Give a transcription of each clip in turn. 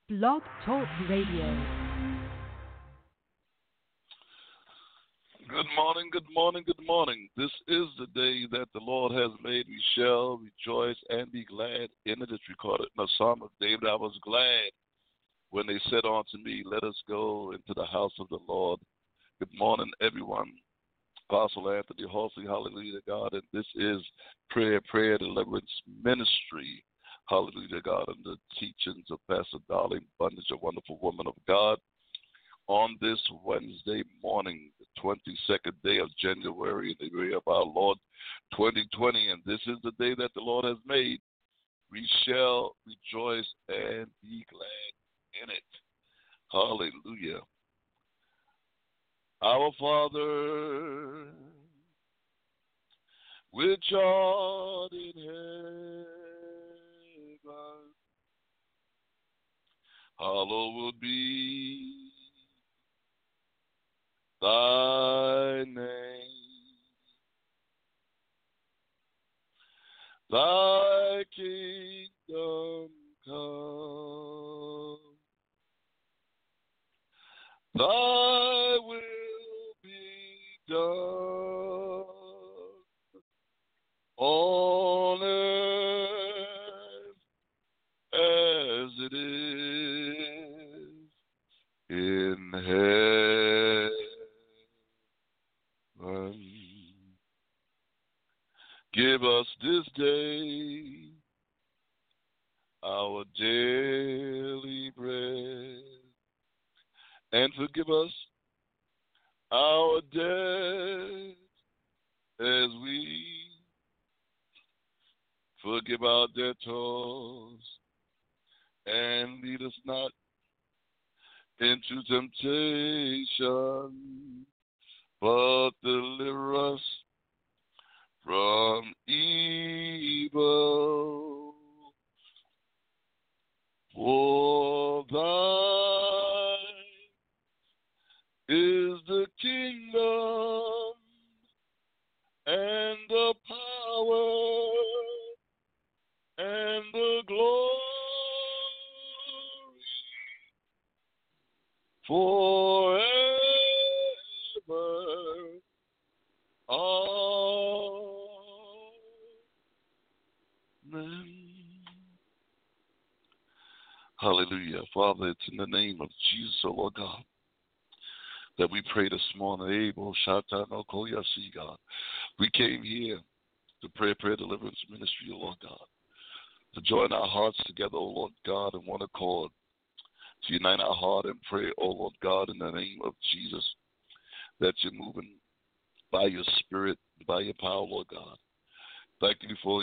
Blog Talk Radio. Good morning, good morning, good morning. This is the day that the Lord has made. We shall rejoice and be glad in it. It's recorded in the Psalm of David. I was glad when they said unto me, let us go into the house of the Lord. Good morning, everyone. Apostle Anthony Halsey, hallelujah to God. And this is Prayer Deliverance Ministry. Hallelujah to God. And the teachings of Pastor Darlene Bundage, a wonderful woman of God. On this Wednesday morning, the 22nd day of January, in the year of our Lord 2020, and this is the day that the Lord has made. We shall rejoice and be glad in it. Hallelujah. Our Father, which art in heaven, hallowed be thy name, thy kingdom come, thy will be done on earth as it is in heaven. Give us this day our daily bread, and forgive us our debts as we forgive our debtors, and lead us not into temptation, but deliver us from evil. For thine is the kingdom and the power and the glory forever. Amen. Hallelujah. Father, it's in the name of Jesus, O Lord God, that we pray this morning. Abel, Shatan, Okoyasi, God. We came here to pray Prayer Deliverance Ministry, O Lord God, to join our hearts together, O Lord God, in one accord, to unite our heart and pray, O Lord God, in the name of Jesus, that you're moving by your spirit, by your power, Lord God. Thank you for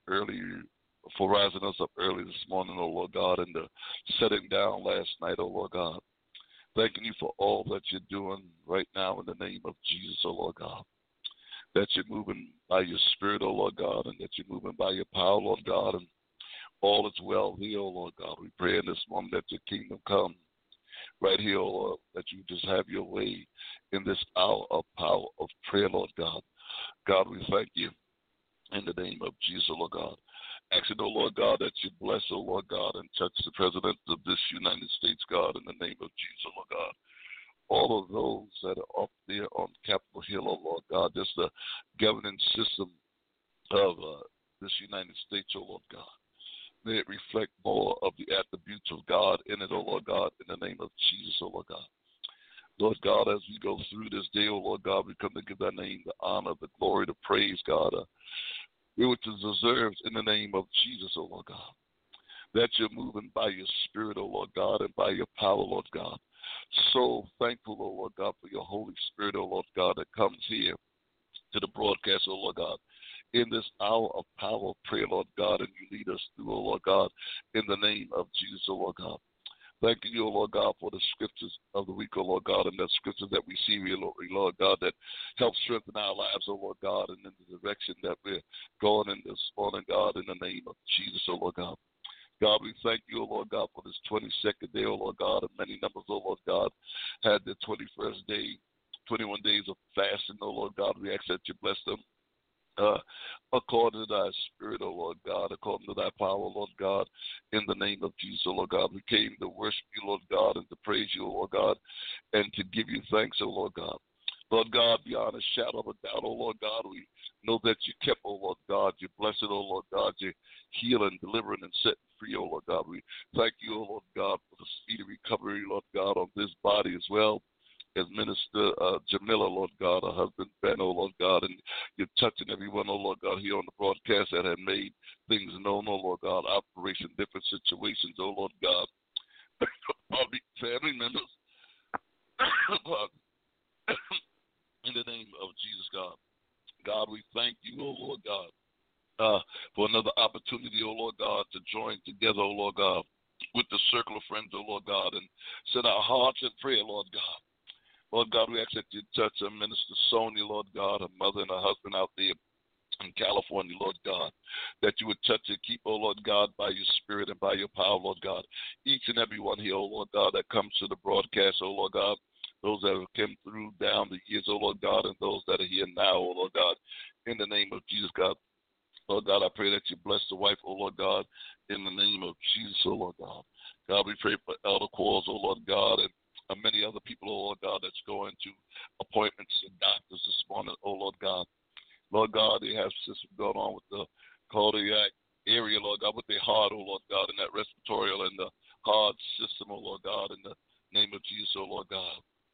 for rising us up early this morning, O Lord God, and the setting down last night, O Lord God. Thanking you for all that you're doing right now in the name of Jesus, O Lord God. That you're moving by your spirit, O Lord God, and that you're moving by your power, Lord God, and all is well here, O Lord God. We pray in this moment that your kingdom come right here, O Lord, that you just have your way in this hour of power of prayer, Lord God. God, we thank you in the name of Jesus, O Lord God. Asking, O Lord God, that you bless, O Lord God, and touch the President of this United States, God, in the name of Jesus, O Lord God. All of those that are up there on Capitol Hill, O Lord God, just the governing system of this United States, O Lord God. May it reflect more of the attributes of God in it, O Lord God, in the name of Jesus, O Lord God. Lord God, as we go through this day, O Lord God, we come to give thy name the honor, the glory, the praise, God, which is deserved in the name of Jesus, O Lord God. That you're moving by your spirit, O Lord God, and by your power, Lord God. So thankful, O Lord God, for your Holy Spirit, O Lord God, that comes here to the broadcast, O Lord God, in this hour of power of prayer, Lord God, and you lead us through, O Lord God, in the name of Jesus, O Lord God. Thanking you, O Lord God, for the scriptures of the week, O Lord God, and the scriptures that we see here, Lord God, that help strengthen our lives, O Lord God, and in the direction that we're going in this morning, God, in the name of Jesus, O Lord God. God, we thank you, O Lord God, for this 22nd day, O Lord God, and many numbers, O Lord God, had the 21st day, 21 days of fasting, O Lord God. We ask that you bless them according to thy spirit, O Lord God, according to thy power, Lord God, in the name of Jesus, O Lord God. We came to worship you, Lord God, and to praise you, O Lord God, and to give you thanks, O Lord God. Lord God, beyond a shadow of a doubt, O Lord God, we know that you kept, O Lord God. You blessed, O Lord God. You healing, delivering, and setting free, O Lord God. We thank you, O Lord God, for the speedy recovery, Lord God, on this body as well. As Minister Jamila, Lord God, her husband Ben, oh Lord God, and you're touching everyone, oh Lord God, here on the broadcast that have made things known, oh Lord God, operation different situations, oh Lord God. All the family members, in the name of Jesus, God. God, we thank you, oh Lord God, for another opportunity, oh Lord God, to join together, oh Lord God, with the circle of friends, oh Lord God, and set our hearts in prayer, Lord God. Lord God, we ask that you touch our Minister Sonia, Lord God, her mother and her husband out there in California, Lord God, that you would touch and keep, oh Lord God, by your spirit and by your power, Lord God. Each and every one here, oh Lord God, that comes to the broadcast, oh Lord God, those that have come through down the years, oh Lord God, and those that are here now, oh Lord God, in the name of Jesus, God. Lord God, I pray that you bless the wife, oh Lord God, in the name of Jesus, oh Lord God. God, we pray for Elder Quarles, oh Lord God, and many other people, oh Lord God, that's going to appointments and doctors this morning, oh Lord God. Lord God, they have system going on with the cardiac area, Lord God, with their heart, oh Lord God, and that respiratory and the heart system, oh Lord God, in the name of Jesus, oh Lord God.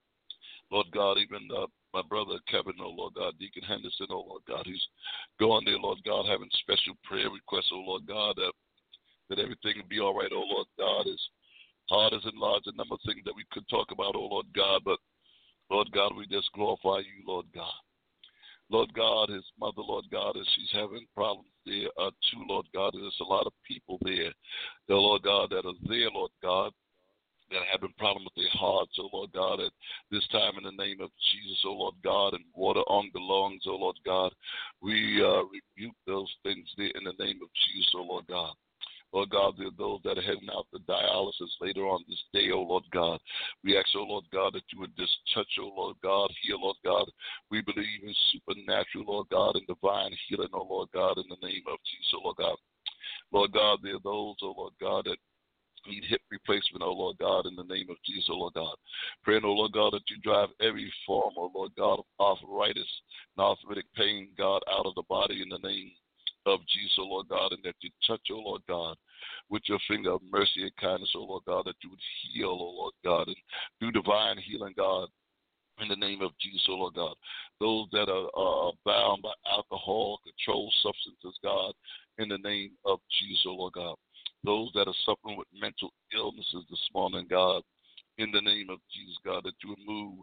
Lord God, even my brother Kevin, oh Lord God, Deacon Henderson, oh Lord God, he's going there, Lord God, having special prayer requests, oh Lord God, that everything will be all right, oh Lord God. His heart is enlarged, a number of things that we could talk about, oh Lord God, but Lord God, we just glorify you, Lord God. Lord God, his mother, Lord God, as she's having problems there too, Lord God. There's a lot of people there, Lord God, that are there, Lord God, that are having problems with their hearts, oh Lord God, at this time in the name of Jesus, oh Lord God, and water on the lungs, oh Lord God. We rebuke those things there in the name of Jesus, oh Lord God. Lord God, there are those that are heading out to dialysis later on this day, oh Lord God. We ask, oh Lord God, that you would just touch, oh Lord God, heal, Lord God. We believe in supernatural, Lord God, and divine healing, oh Lord God, in the name of Jesus, oh Lord God. Lord God, there are those, oh Lord God, that need hip replacement, oh Lord God, in the name of Jesus, oh Lord God. Praying, oh Lord God, that you drive every form, oh Lord God, of arthritis and arthritic pain, God, out of the body in the name of Jesus, oh Lord God, and that you touch, oh Lord God, with your finger of mercy and kindness, oh Lord God, that you would heal, oh Lord God, and do divine healing, God, in the name of Jesus, oh Lord God. Those that are bound by alcohol, controlled substances, God, in the name of Jesus, oh Lord God. Those that are suffering with mental illnesses this morning, God, in the name of Jesus, God, that you would move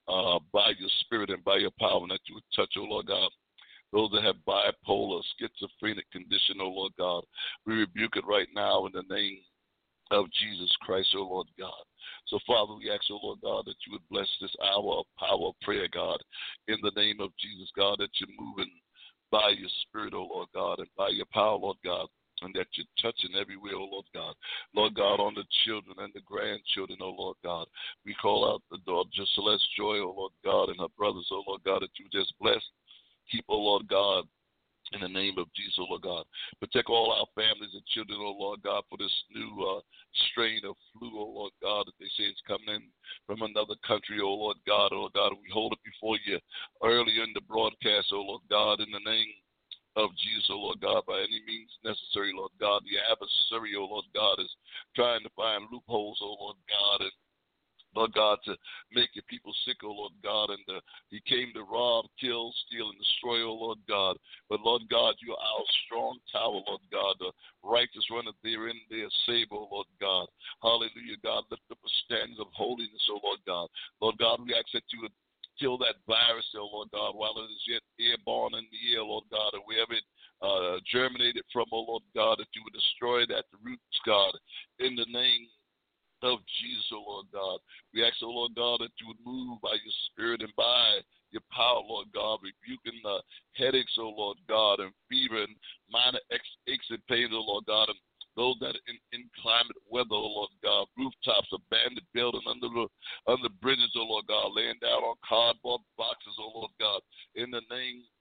by your spirit and by your power, and that you would touch, oh Lord God, those that have bipolar, schizophrenic condition, oh Lord God. We rebuke it right now in the name of Jesus Christ, oh Lord God. So, Father, we ask, oh Lord God, that you would bless this hour of power of prayer, God, in the name of Jesus, God, that you're moving by your spirit, oh Lord God, and by your power, Lord God, and that you're touching everywhere, oh Lord God. Lord God, on the children and the grandchildren, oh Lord God. We call out the daughter, Celeste Joy, oh Lord God, and her brothers, oh Lord God, that you just bless. Keep, oh Lord God, in the name of Jesus, oh Lord God. Protect all our families and children, oh Lord God, for this new strain of flu, oh Lord God, that they say is coming in from another country, oh Lord God. Oh Lord God, we hold it before you earlier in the broadcast, oh Lord God, in the name of Jesus, oh Lord God, by any means necessary, Lord God. The adversary, oh Lord God, is trying to find loopholes, oh Lord God, and Lord God, to make your people sick, oh Lord God, and he came to rob, kill, steal, and destroy, oh Lord God. But Lord God, you are our strong tower, Lord God. The righteous runneth therein, they are saved, oh Lord God. Hallelujah, God. Lift up a standard of holiness, oh Lord God. Lord God, we ask that you would kill that virus, oh Lord God, while it is yet airborne in the air, Lord God, and wherever it germinated from, oh Lord God, that you would destroy it at the roots, God, in the name of Jesus, oh Lord God. We ask, oh Lord God, that you would move by your spirit and by your power, Lord God, rebuking the headaches, oh Lord God, and fever and minor aches and pains, oh Lord God, and those that are in inclement weather, oh Lord God, rooftops, abandoned buildings, under bridges, oh Lord God, laying down on cardboard boxes, oh Lord God, in the name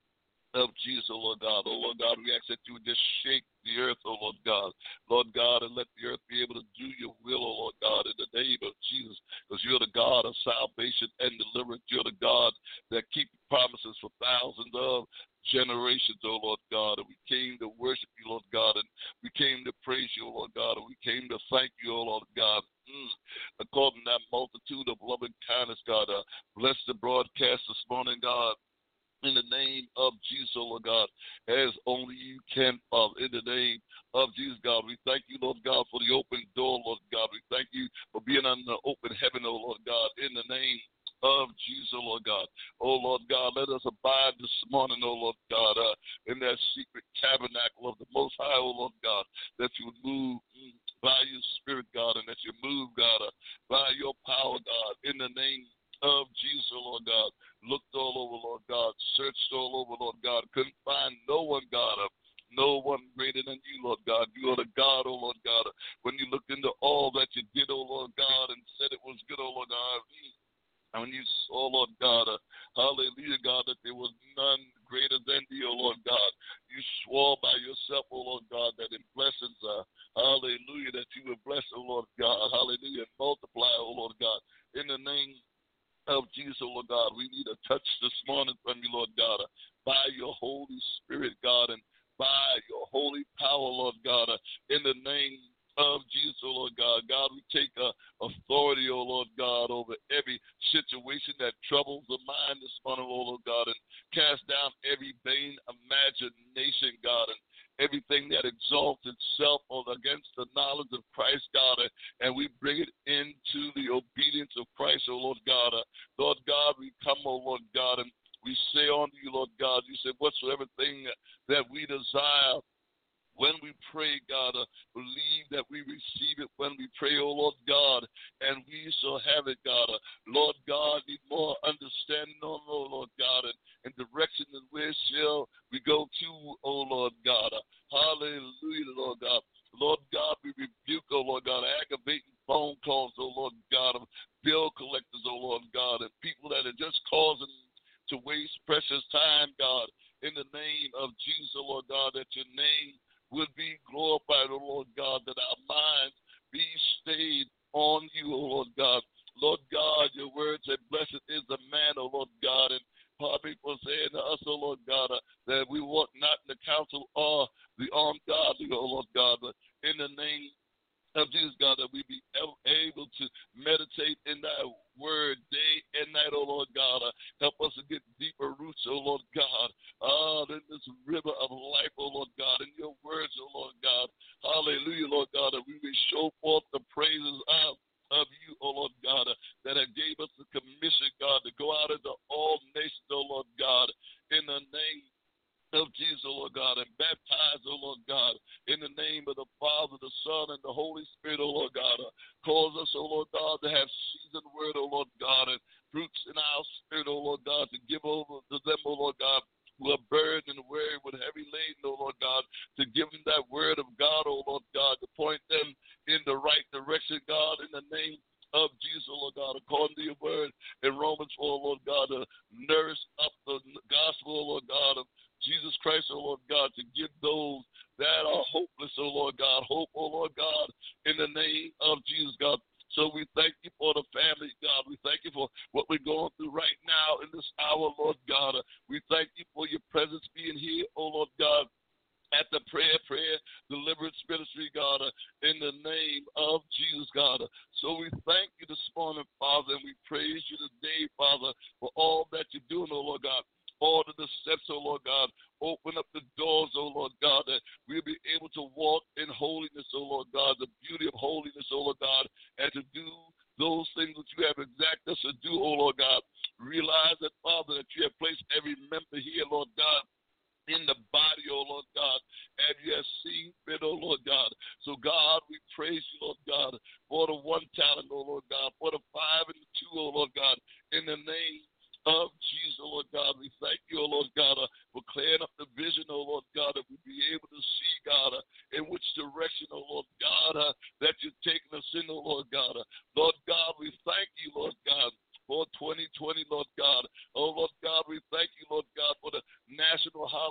of Jesus, oh Lord God. Oh Lord God, we ask that you would just shake the earth, oh Lord God. Lord God, and let the earth be able to do your will, oh Lord God, in the name of Jesus. Because you're the God of salvation and deliverance. You're the God that keep promises for thousands of generations, oh Lord God. And we came to worship you, Lord God, and we came to praise you, oh Lord God, and we came to thank you, oh Lord God. According to that multitude of loving kindness, God, bless the broadcast this morning, God, in the name of Jesus, oh Lord God, as only you can, Father, in the name of Jesus, God. We thank you, Lord God, for the open door, Lord God. We thank you for being under the open heaven, oh Lord God, in the name of Jesus, oh Lord God. Oh Lord God, let us abide this morning, oh Lord God, in that secret tabernacle of the Most High, oh Lord God, that you would move by your Spirit, God, and that you move, God, by your power, God, in the name of Jesus, oh Lord God. Looked all over, Lord God, searched all over, Lord God, couldn't find no one, God, no one greater than you, Lord God. You are the God, oh Lord God. When you looked into all that you did, oh Lord God, and said it was good, oh Lord God, and when you saw, Lord God, hallelujah, God, that there was none greater than thee, oh Lord God, you swore by yourself, oh Lord God, that in blessings, hallelujah, that you would bless, oh Lord God, hallelujah, and multiply, oh Lord God, in the name of Jesus, oh Lord God. We need a touch this morning from you, Lord God, by your Holy Spirit, God, and by your holy power, Lord God, in the name of Jesus, oh Lord God. God, we take authority, oh Lord God, over every situation that troubles the mind this morning, oh Lord God, and cast down every vain imagination, God, and everything that exalts itself against the knowledge of Christ, God, and we bring it into the obedience of Christ, oh Lord God. Lord God, we come, oh Lord God, and we say unto you, Lord God, you said, whatsoever thing that we desire when we pray, God, believe that we receive it when we pray, oh Lord God, and we shall have it, God. Lord God, need more understanding, oh Lord God, and direction and where shall we go to, oh Lord God. Hallelujah, Lord God. Lord God, we rebuke, oh Lord God, aggravating phone calls, oh Lord God, of bill collectors, oh Lord God, and people that are just causing to waste precious time, God, in the name of Jesus, oh Lord God, that your name would be glorified, O Lord God, that our minds be stayed on you, O Lord God. Lord God, your word said, blessed is the man, O Lord God, and pardon me for saying to us, O Lord God, that we walk not in the counsel or the ungodly, O Lord God, but in the name of Jesus, God, that we be able to meditate in thy word day and night, oh Lord God. Help us to get deeper roots, oh Lord God, in this river of life, oh Lord God, in your words, oh Lord God. Hallelujah, Lord God, that we may show forth the praises of you, oh Lord God, that have gave us the commission, God, to go out into all nations, oh Lord God, in the name of Jesus, oh Lord God, and baptize, oh Lord God, in the name of the Father, the Son, and the Holy Spirit, oh Lord God. Cause us, oh Lord God, to have seasoned word, oh Lord God, and fruits in our spirit, oh Lord God, to give over to them, oh Lord God, who are burdened and weary with heavy laden, oh Lord God, to give them that word of God, oh Lord God, to point them in the right direction, God, in the name of Jesus, oh Lord God, according to your word in Romans 4, Lord God, to nourish up the gospel, oh Lord God, of Jesus Christ, oh Lord God, to give those that are hopeless, oh Lord God, hope, oh Lord God, in the name of Jesus, God. So we thank you for the family, God. We thank you for what we're going through right now in this hour, Lord God. We thank you for your presence being here, oh Lord God, at the prayer deliverance ministry, God, in the name of Jesus, God. So we thank you this morning, Father, and we praise you today, Father, for all that you're doing, oh Lord God. Order the steps, oh Lord God. Open up the doors, oh Lord God, that we'll be able to walk in holiness, oh Lord God, the beauty of holiness, oh Lord God, and to do those things that you have exacted us to do, oh Lord God. Realize that, Father, that you have placed every member here, Lord God, in the body, oh Lord God, and you have seen fit, oh Lord God. So God, we praise you, Lord God, for the one talent, oh Lord God, for the 5 and the 2, oh Lord God, in the name of Jesus, oh Lord God. We thank you, oh Lord God, for clearing up the vision, oh Lord God, that we be able to see, God, in which direction, oh Lord God, that you're taking us in, oh Lord God. Lord God, we thank you, Lord God, for 2020, Lord God. Oh, Lord God, we thank you, Lord God, for the national holiday.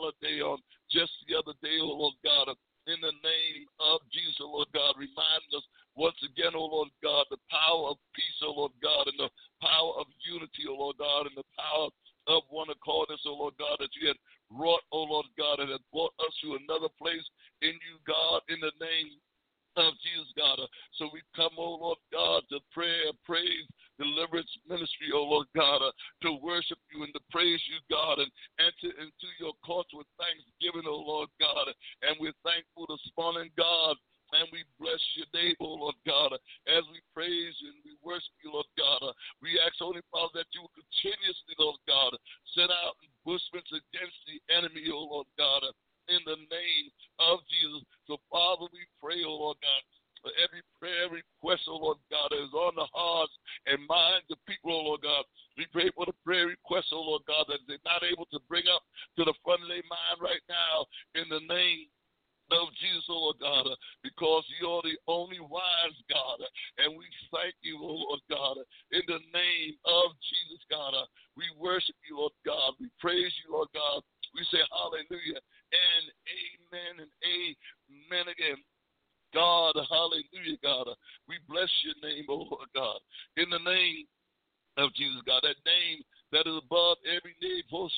God, as we praise you and we worship you, Lord God. We ask, Holy Father, that you will continuously, Lord God, send out ambushments against the enemy, oh Lord God, in the name of Jesus. So, Father, we pray, oh Lord God, for every prayer request, oh Lord God, that is on the hearts and minds of people, oh Lord God. We pray for the prayer requests, oh Lord God, that they're not able to bring up to the front of their mind right now in the name of Jesus, oh Lord God, because you're the only wise God, and we thank you, oh Lord God, in the name of Jesus, God. We worship you, Lord God. We praise you, Lord God. We say hallelujah and amen and amen again. God, hallelujah, God. We bless your name, oh Lord God, in the name of Jesus, God, that name that is above every name. God.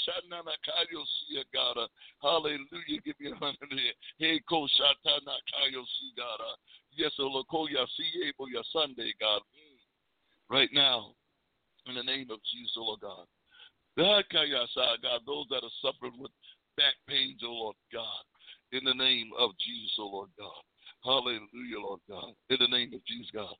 Hallelujah. Give me a hundred here. Hey, God. Yes, O Lord. Your Sunday, God. Right now, in the name of Jesus, O Lord God. God, those that are suffering with back pains, O Lord God. In the name of Jesus, O Lord God. Hallelujah, Lord God. In the name of Jesus, God.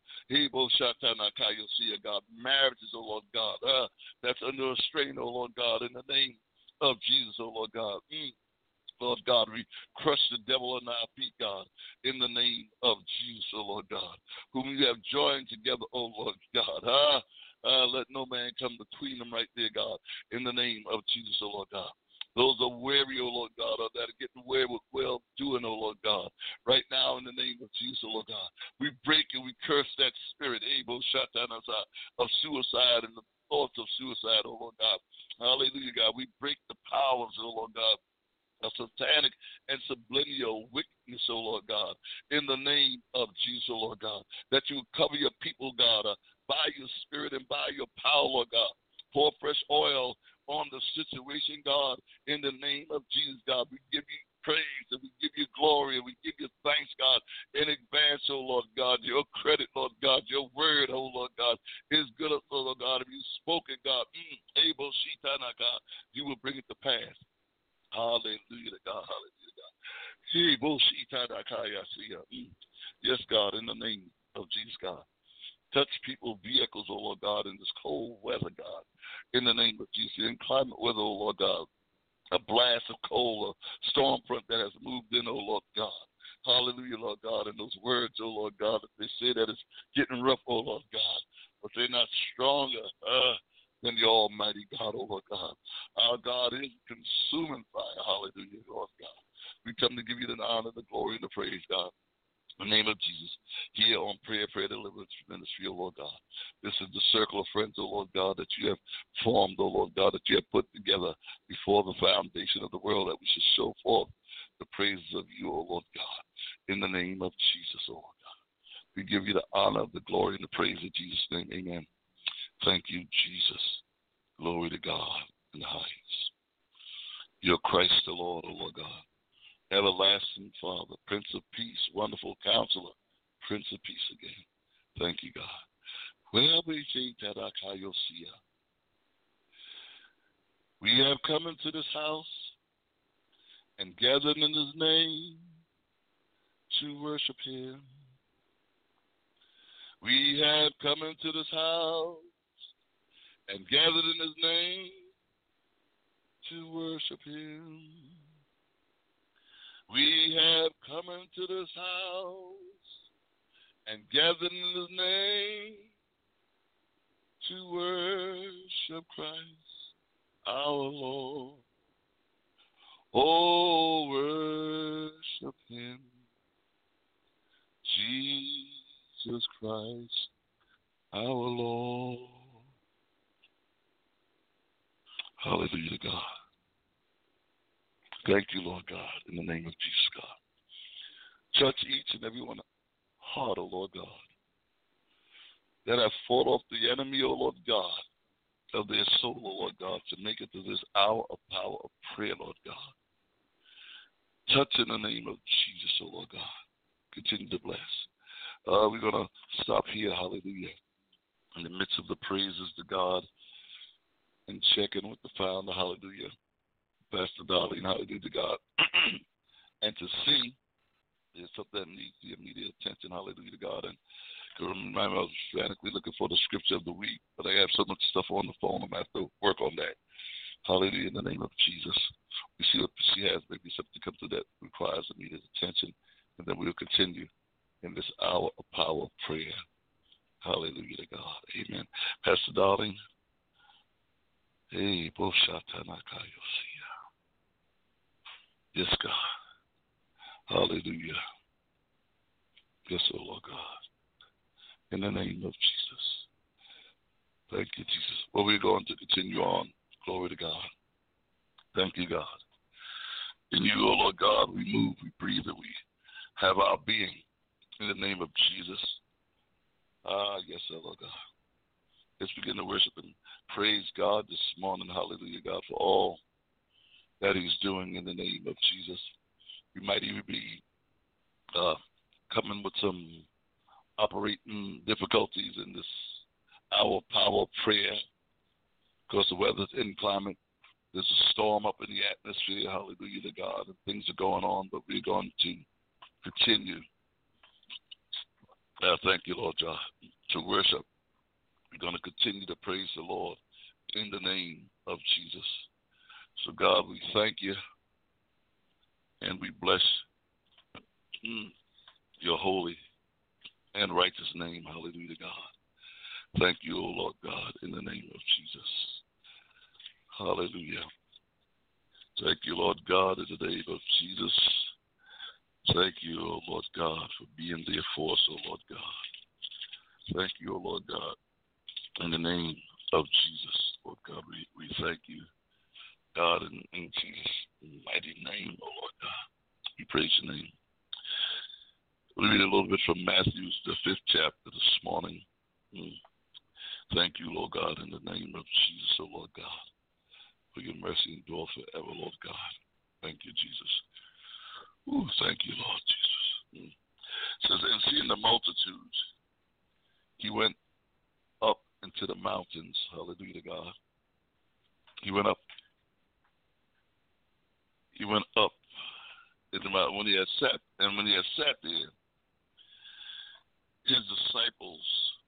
God. Marriages, oh Lord God. That's under a strain, oh Lord God. In the name of Jesus, oh Lord God. Lord God, we crush the devil in our feet, God, in the name of Jesus, oh Lord God, whom you have joined together, oh Lord God. Let no man come between them right there, God, in the name of Jesus, oh Lord God. Those are weary, oh Lord God, or that are getting weary with well-doing, oh Lord God. Right now, in the name of Jesus, oh Lord God, we break and we curse that spirit, of suicide and the thoughts of suicide, oh Lord God. Hallelujah, God. We break the powers, oh Lord God, of satanic and subliminal wickedness, oh Lord God, in the name of Jesus, oh Lord God, that you cover your people, God, by your spirit and by your power, Lord God. Pour fresh oil on the situation, God, in the name of Jesus, God. We give you praise and we give you glory and we give you thanks, God, in advance, oh Lord God. Your credit, Lord God, your word, oh Lord God, is good, oh Lord God. If you spoke it, God, God, you will bring it to pass. Hallelujah to God, hallelujah to God. Yes, God, in the name of Jesus, God. Touch people's vehicles, oh Lord God, in this cold weather, God. In the name of Jesus, inclement weather, oh Lord God. A blast of cold, a storm front that has moved in, oh Lord God. Hallelujah, Lord God. And those words, oh Lord God, that they say that it's getting rough, oh Lord God. But they're not stronger than the Almighty God, oh Lord God. Our God is consuming fire. Hallelujah, Lord God. We come to give you the honor, the glory, and the praise, God. In the name of Jesus, here on Prayer Deliverance Ministry, oh Lord God. This is the circle of friends, oh Lord God, that you have formed, oh Lord God, that you have put together before the foundation of the world, that we should show forth the praises of you, oh Lord God. In the name of Jesus, oh Lord God. We give you the honor, the glory, and the praise in Jesus' name. Amen. Thank you, Jesus. Glory to God in the highest. You're Christ the Lord, oh Lord God. Everlasting Father, Prince of Peace, Wonderful Counselor, Prince of Peace again. Thank you, God. We have come into this house and gathered in his name to worship him. We have come into this house and gathered in his name to worship him. We have come into this house and gathered in his name to worship Christ our Lord. Oh, worship him, Jesus Christ our Lord. Hallelujah to God. Thank you, Lord God, in the name of Jesus, God. Touch each and every one's heart, oh Lord God, that have fought off the enemy, oh Lord God, of their soul, oh Lord God, to make it to this hour of power of prayer, Lord God. Touch in the name of Jesus, oh Lord God. Continue to bless. We're going to stop here, hallelujah, in the midst of the praises to God and check in with the founder, hallelujah, Pastor Darlene, hallelujah to God, and to see It's something that needs the immediate attention. Hallelujah to God. And remember, I was frantically looking for the scripture of the week, but I have so much stuff on the phone. I'm going to have to work on that. Hallelujah, in the name of Jesus. We see what she has. Maybe something comes through that requires immediate attention, and then we'll continue in this hour of power of prayer. Hallelujah to God. Amen. Pastor Darling. Hey, Boshatanakayosia. Yes, God. Hallelujah. Yes, oh Lord God. In the name of Jesus. Thank you, Jesus. Well, we're going to continue on. Glory to God. Thank you, God. In you, oh Lord God, we move, we breathe, and we have our being. In the name of Jesus. Yes, oh Lord God. Let's begin to worship and praise God this morning. Hallelujah, God, for all that he's doing in the name of Jesus. We might even be coming with some operating difficulties in this hour of power of prayer because the weather's inclement. There's a storm up in the atmosphere. Hallelujah to God. And things are going on, but we're going to continue. Thank you, Lord God, to worship. We're going to continue to praise the Lord in the name of Jesus. So, God, we thank you and we bless your holy and righteous name. Hallelujah to God. Thank you, O Lord God, in the name of Jesus. Hallelujah. Thank you, Lord God, in the name of Jesus. Thank you, O Lord God, for being there for us, O Lord God. Thank you, O Lord God, in the name of Jesus. Lord God, we thank you, God, in Jesus' mighty name, O Lord God. We praise your name. We'll read a little bit from Matthew, the 5th chapter this morning. Thank you, Lord God, in the name of Jesus, O Lord God, for your mercy endure forever, Lord God. Thank you, Jesus. Thank you, Lord Jesus. It says, and seeing the multitudes, he went up into the mountains. Hallelujah to God. He went up in the mountain. When he had sat there, his disciples,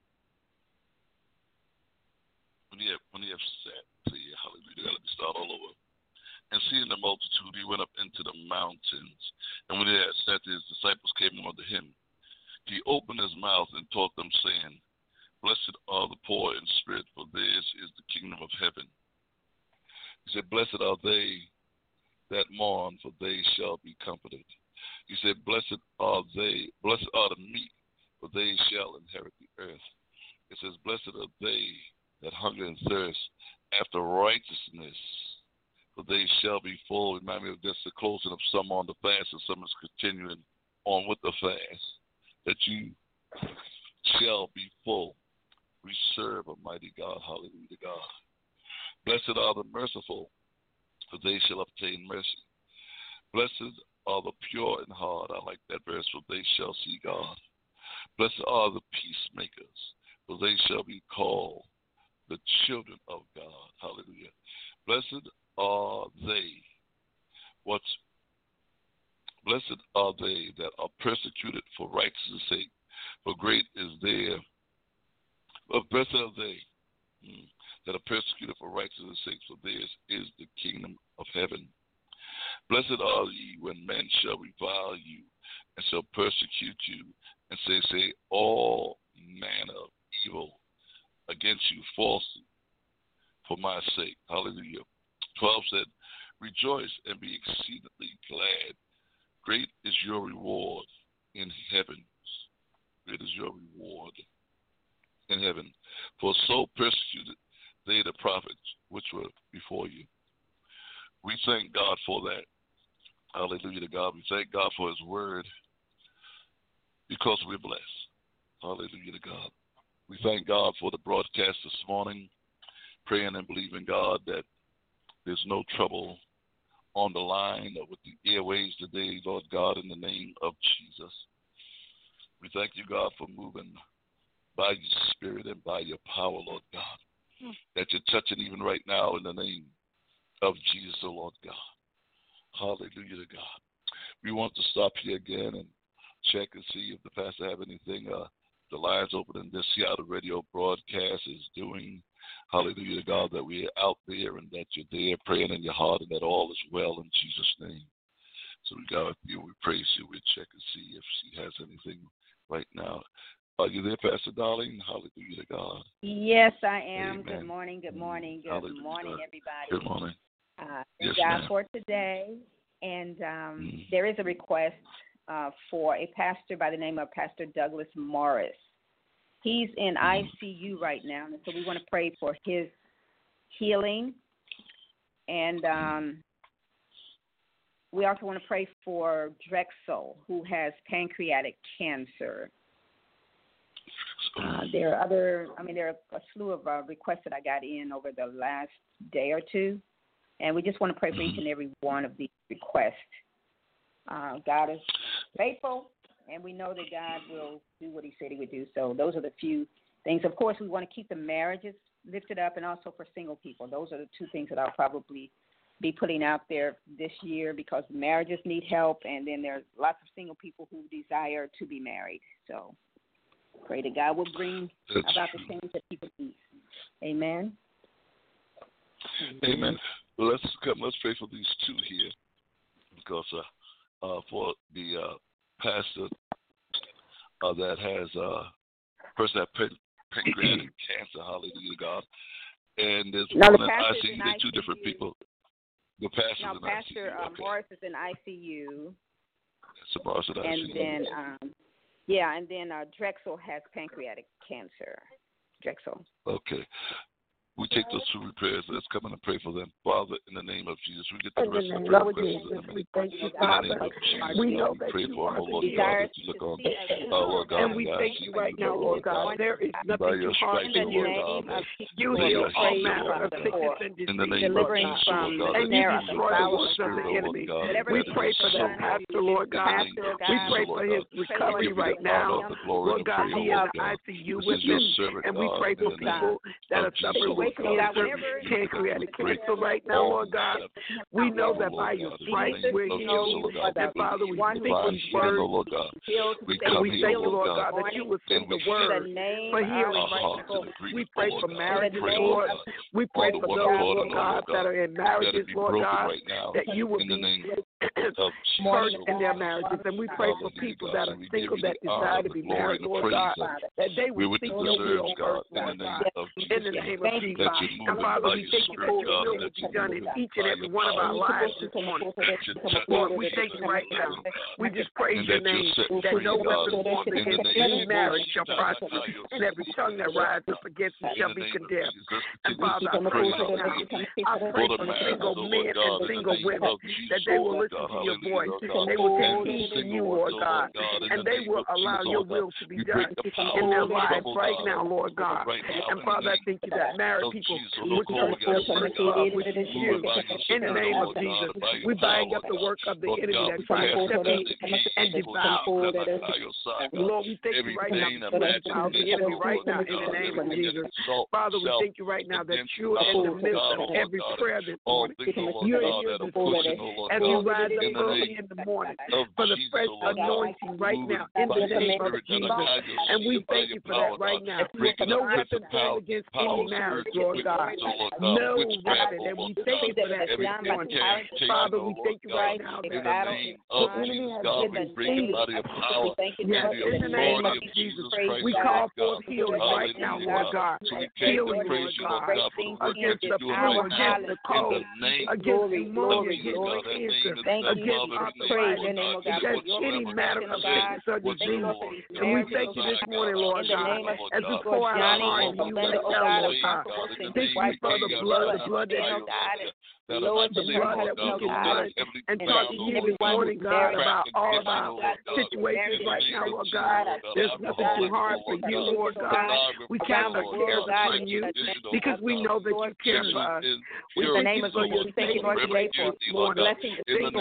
when he had sat there, hallelujah, let me start all over. And seeing the multitude, he went up into the mountains. And when he had sat there, his disciples came unto him. He opened his mouth and taught them, saying, blessed are the poor in spirit, for theirs is the kingdom of heaven. He said, blessed are they that mourn, for they shall be comforted. He said, blessed are the meek, for they shall inherit the earth. It says, blessed are they that hunger and thirst after righteousness, for they shall be full. Remind me of just the closing of some on the fast, and some is continuing on with the fast, that you shall be full. We serve a mighty God. Hallelujah to God. Blessed are the merciful, for they shall obtain mercy. Blessed are the pure in heart. I like that verse, for they shall see God. Blessed are the peacemakers, for they shall be called the children of God. Hallelujah. Blessed are they. Blessed are they that are persecuted for righteousness' sake, for great is their. Blessed are they that are persecuted for righteousness' sake, for theirs is the kingdom of heaven. Blessed are ye when men shall revile you and shall persecute you and say all manner of evil against you falsely for my sake. Hallelujah. 12 said, rejoice and be exceedingly glad. Great is your reward in heaven. Great is your reward in heaven. For so persecuted they the prophets which were before you. We thank God for that. Hallelujah to God. We thank God for his word because we're blessed. Hallelujah to God. We thank God for the broadcast this morning, praying and believing God that there's no trouble on the line or with the airways today, Lord God, in the name of Jesus. We thank you, God, for moving by your spirit and by your power, Lord God, that you're touching even right now in the name of Jesus, oh Lord God. Hallelujah to God. We want to stop here again and check and see if the pastor have anything. The lines open and this Seattle radio broadcast is doing. Hallelujah to God, that we are out there and that you're there praying in your heart and that all is well in Jesus' name. So we got you, we praise you, we check and see if she has anything right now. Are you there, Pastor Darlene? Hallelujah to God. Yes, I am. Amen. Good morning, good morning, good Hallelujah. morning, everybody. Good morning. Thank Yes, God ma'am. for today. And there is a request for a pastor by the name of Pastor Douglas Morris. He's in ICU right now, and so we want to pray for his healing. And we also want to pray for Drexel, who has pancreatic cancer. There are a slew of requests that I got in over the last day or two, and we just want to pray for each and every one of these requests. God is faithful, and we know that God will do what he said he would do. So those are the few things. Of course, we want to keep the marriages lifted up, and also for single people. Those are the two things that I'll probably be putting out there this year, because marriages need help, and then there's lots of single people who desire to be married. So pray that God will bring about the change that people need. Amen. Amen. Well, let's pray for these two here, because for the pastor that has person that pancreatic cancer. Hallelujah, God. And there's one in ICU. There's two different people. The pastor in Pastor ICU. Morris is in ICU. So Morris in ICU. And then Drexel has pancreatic cancer. Drexel. Okay. We take those two prayers. Let's come in and pray for them. Father, in the name of Jesus, we get to the rest of the prayer requests. We thank you, In the Father. name of Jesus, We know we that pray you for are them, the Lord God, that you look on. Lord God, and we thank you right now, Lord God. There is by nothing your too hard stripes, for you. Lord God, You heal all manner of sickness and in the disease, name Lord of delivering Jesus, God. from Lord God, And you destroy the works of the enemy. We pray for that pastor, Lord God. We pray for his recovery right now. Lord God, he is in the ICU with them. And we pray for people that are suffering with cancer, pancreatic cancer right now, Lord God. We know that by your stripes we're healed. And Father, we speak these words. We thank you, Lord God, that you will send the word for healing right now. We pray for marriages, Lord. We pray for those, Lord God, that are in marriages, Lord God, that you will be first in their marriages. And we pray for people that are single, that desire to be married, Lord God, that they will seek your will first, Lord God, in the name of Jesus. And Father, we thank you that your will be done in each and every one of our lives this morning. Lord, we thank you right now. We just praise your name, that no weapon formed against any marriage shall prosper, and every tongue that rises up against it shall be condemned. And Father, I pray right now. I pray for single men and single women, that they will listen to your voice, they will take heed to you, Lord God, and they will allow your will to be done in their lives right now, Lord God. And Father, I thank you that married people would search their first love, which is you. In the name of Jesus, we bind up the work of the enemy that tries to separate and devour. Lord, we thank you right now for the enemy right now in the name of Jesus. Father, we thank you right now that you are in the midst of every prayer this morning. You're here this morning as you rise up early in the morning for the fresh anointing right now in the name of Jesus. And we thank you for that right now. No weapon formed against any marriage, Lord God. No weapon. And we thank you for that this morning. Father, we thank you right now that the enemy has been defeated. Yes, in the name of Jesus, we call forth healing right now, Lord God. Healing, Lord God, against the flu, against the cold, against pneumonia, against cancer, against arthritis, against any matter of sickness or disease. And we thank you this morning, Lord God, as we pour out our heart in you right now, Lord God. Thank you for the blood that you the blood that we can run and talk to you this morning, God, about all of our situations right now, Lord God. There's nothing too hard for you, Lord God. We cast our cares upon you because we know that you care for us. We thank you for your thank you, Lord, today for blessing the single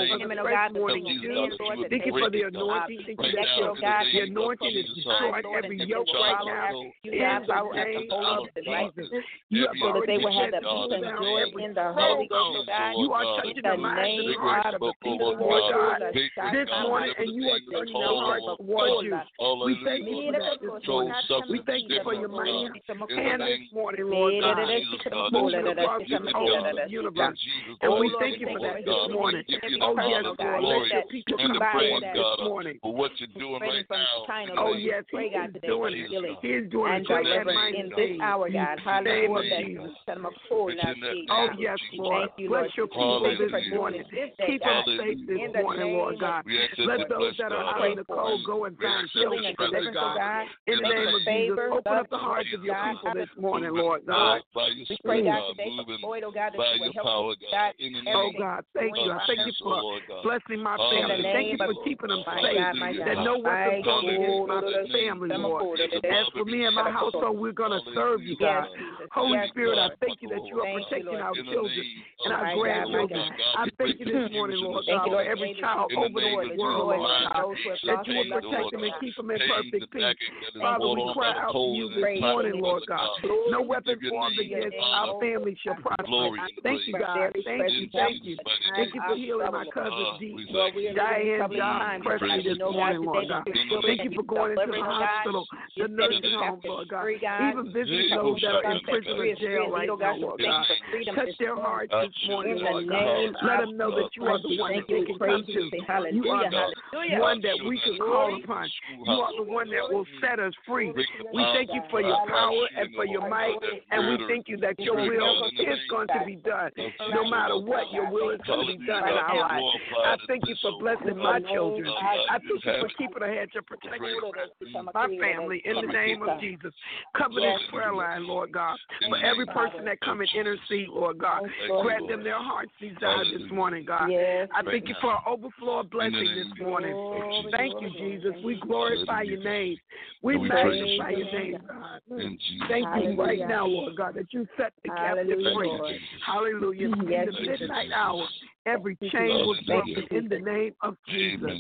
fresh morning dew. Thank you for the anointing. Thank you that the anointing is destroying every yoke right now. In the name of Jesus. You have so that they will have already the peace and joy in the Holy Holy Ghost, God. You are touching the minds and hearts of the people, Lord God, this morning, and you are turning their hearts towards you. We thank you for that this morning. We thank you for your mighty hand this morning, Lord God, moving across this whole universe. And we thank you for that this morning. Oh, yes, Lord, let your people come forward this morning. For what you're doing right now. Oh, yes, He is doing it. He is doing it great and mighty in this hour, God. Hallelujah. Oh, yes, Lord. Bless your people this morning. Keep them safe this morning, Lord God. Let those that are out in the cold go and find shelter today, God. In the name of Jesus, open up the hearts of your people this morning, Lord God. We pray, God, today for Floyd, oh God, that you will help us, God. Oh, God, thank you. I thank you for blessing my family. Thank you for keeping them safe. That no weapon formed against my family, Lord. As for me and my household, we're going to serve you, God. Holy Spirit, I thank you that you are protecting our children and our grandchildren. I thank you this morning, Lord God, for every child over the world, Lord God, that you will protect them and keep them in perfect peace. Father, we cry out to you this morning, Lord God. No weapon formed against our family shall prosper. Thank you, God. Thank you. Thank you. Thank you for healing my cousin Diane John personally this morning, Lord God. Thank you for going into the hospital, the nursing home, Lord God. Even visiting those that are in prison or jail right now, Lord God. Touch their hearts this morning, Lord God. Let them know that you are the one that they can come to. You are the one that we can call upon. You are the one that will set us free. We thank you for your power and for your might, and we thank you that your will is going to be done. No matter what, your will is going to be done in our lives. I thank you for blessing my children. I thank you for keeping a hedge of protection around my family in the name of Jesus. Cover this prayer line, Lord God, for every person that come and intercede, Lord God. Grant them their heart's desire this morning, God. I thank you for an overflow of blessing this morning. Thank you, Jesus. We glorify your name. We magnify your name, God. Thank you right now, Lord God, that you set the captive free. Hallelujah. In the midnight hour, every chain was broken in the name of Jesus.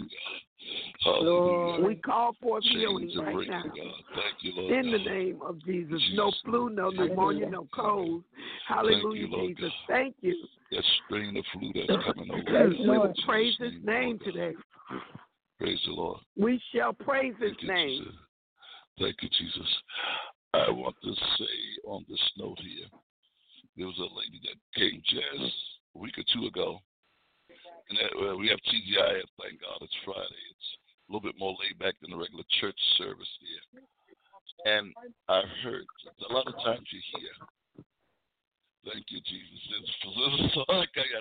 Lord, we call forth healing right now. In the name of Jesus. No flu, no pneumonia, no cold. Hallelujah, Jesus. Thank you. That strain of flu that's coming over. We will praise his name today. Praise the Lord. We shall praise his name. Thank you, Jesus. I want to say on this note here, there was a lady that came just a week or two ago. And we have TGI, thank God, it's Friday. It's a little bit more laid back than the regular church service here. And I heard, a lot of times you hear, thank you, Jesus. There's a song,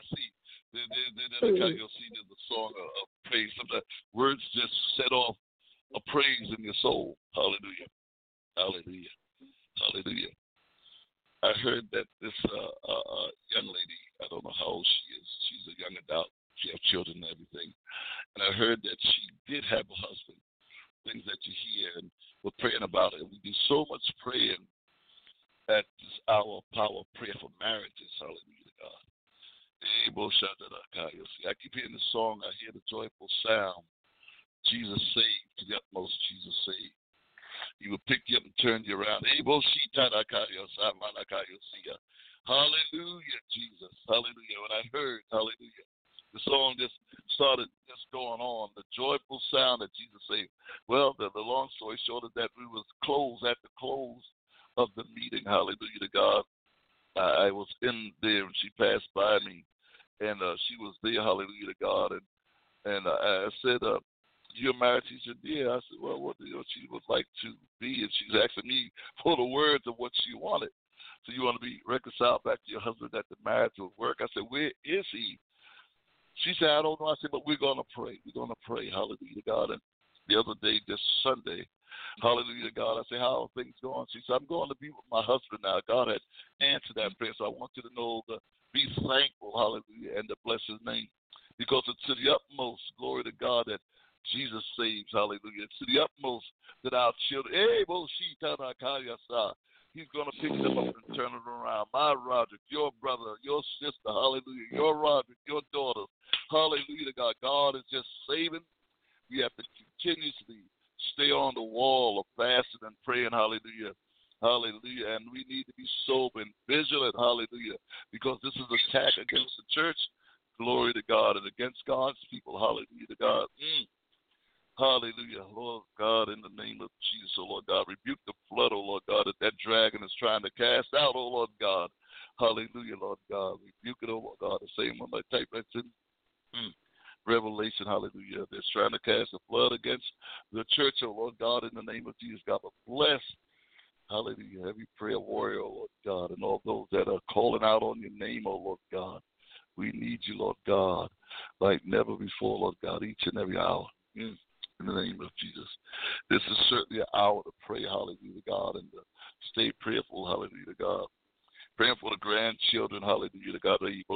you'll see there's a song of praise. Sometimes words just set off a praise in your soul. Hallelujah. Hallelujah. Hallelujah. I heard that this young lady, I don't know how old she is. She's a young adult. She has children and everything. And I heard that she did have a husband. Things that you hear, and we're praying about it. We do so much praying at this hour of power, prayer for marriages. Hallelujah to God. I keep hearing the song. I hear the joyful sound. Jesus saved, to the utmost Jesus saved. He will pick you up and turn you around. Hallelujah, Jesus. Hallelujah. When I heard, hallelujah, the song just started just going on. The joyful sound that Jesus saved. Well, the long story short is that we was at the close of the meeting. Hallelujah to God. I was in there and she passed by me, and she was there. Hallelujah to God. And I said, "You're married?" She said, "Yeah." I said, "Well, what she would like to be?" And she's asking me for the words of what she wanted. So you want to be reconciled back to your husband, that the marriage will work? I said, "Where is he?" She said, "I don't know." I said, "But we're going to pray. We're going to pray." Hallelujah to God. And the other day, this Sunday, hallelujah to God, I said, "How are things going?" She said, "I'm going to be with my husband now." God had answered that prayer. So I want you to know to be thankful, hallelujah, and to bless his name. Because it's to the utmost, glory to God, that Jesus saves, hallelujah. It's to the utmost that our children, He's going to pick them up and turn it around. My Roderick, your brother, your sister, hallelujah, your Roderick, your daughter, hallelujah to God. God is just saving. We have to continuously stay on the wall of fasting and praying, hallelujah. Hallelujah. And we need to be sober and vigilant, hallelujah, because this is an attack against the church. Glory to God, and against God's people, hallelujah to God. Hallelujah, Lord God, in the name of Jesus, oh Lord God, rebuke the flood, oh Lord God, that dragon is trying to cast out, oh Lord God. Hallelujah, Lord God. Rebuke it, oh Lord God, the same one I type that's in Revelation, hallelujah. They're trying to cast a flood against the church, oh Lord God, in the name of Jesus, God. But bless, hallelujah, every prayer warrior, oh Lord God, and all those that are calling out on your name, oh Lord God. We need you, Lord God, like never before, Lord God, each and every hour. In the name of Jesus. This is certainly an hour to pray, hallelujah to God, and to stay prayerful, hallelujah to God. Praying for the grandchildren, hallelujah to God.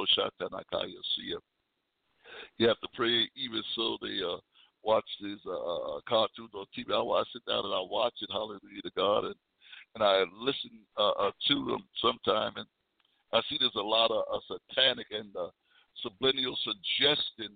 You have to pray even so they watch these cartoons on TV. I sit down and I watch it, hallelujah to God, and I listen to them sometime, and I see there's a lot of satanic and subliminal suggestion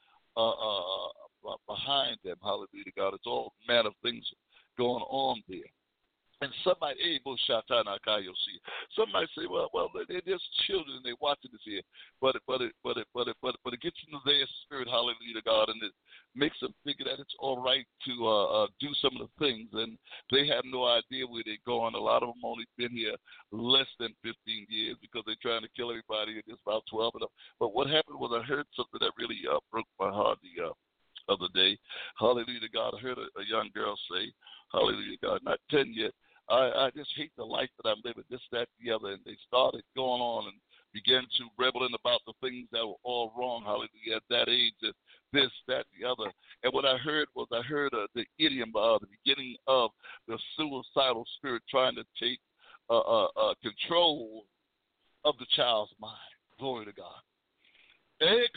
behind them, hallelujah to God. It's all manner of things going on there. And somebody, somebody say, well, they're just children and they're watching this here, but it gets into their spirit, hallelujah to God, and it makes them think that it's all right to do some of the things, and they have no idea where they're going. A lot of them only been here less than 15 years because they're trying to kill everybody, and there's about 12 of them. But what happened was I heard something that really broke my heart the other day. Hallelujah to God. I heard a young girl say, hallelujah to God, not 10 yet, I just hate the life that I'm living, this, that, the other. And they started going on and began to rebelling about the things that were all wrong, hallelujah, at that age, and this, that, the other. And what I heard was the idiom, the beginning of the suicidal spirit trying to take control of the child's mind. Glory to God. Let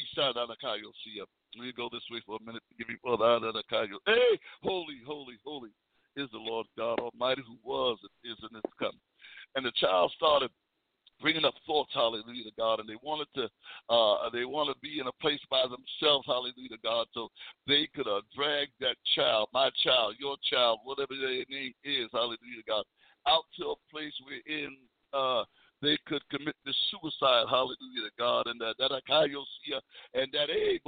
me go this way for a minute to give you Hey, holy, holy, holy is the Lord God Almighty, who was and is and is coming. And the child started bringing up thoughts, hallelujah to God, and they want to be in a place by themselves, hallelujah to God, so they could drag that child, my child, your child, whatever their name is, hallelujah to God, out to a place wherein they could commit the suicide, hallelujah to God, and that akayosia, and that